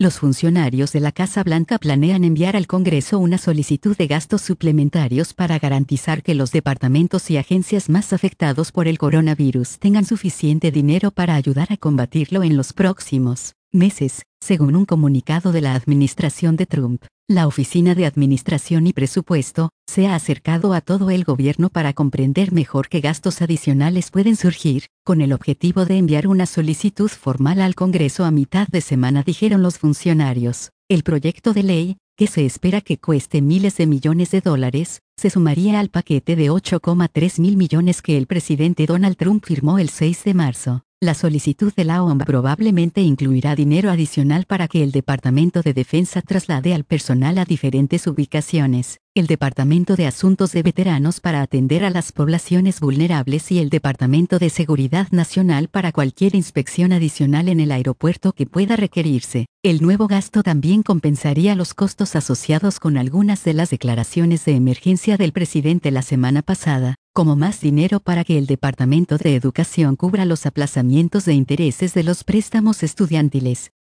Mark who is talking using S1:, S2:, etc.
S1: Los funcionarios de la Casa Blanca planean enviar al Congreso una solicitud de gastos suplementarios para garantizar que los departamentos y agencias más afectados por el coronavirus tengan suficiente dinero para ayudar a combatirlo en los próximos meses, según un comunicado de la administración de Trump. La Oficina de Administración y Presupuesto se ha acercado a todo el gobierno para comprender mejor qué gastos adicionales pueden surgir, con el objetivo de enviar una solicitud formal al Congreso a mitad de semana, dijeron los funcionarios. El proyecto de ley, que se espera que cueste miles de millones de dólares, se sumaría al paquete de 8,3 mil millones que el presidente Donald Trump firmó el 6 de marzo. La solicitud de la OMB probablemente incluirá dinero adicional para que el Departamento de Defensa traslade al personal a diferentes ubicaciones, el Departamento de Asuntos de Veteranos para atender a las poblaciones vulnerables y el Departamento de Seguridad Nacional para cualquier inspección adicional en el aeropuerto que pueda requerirse. El nuevo gasto también compensaría los costos asociados con algunas de las declaraciones de emergencia del presidente la semana pasada, como más dinero para que el Departamento de Educación cubra los aplazamientos de intereses de los préstamos estudiantiles,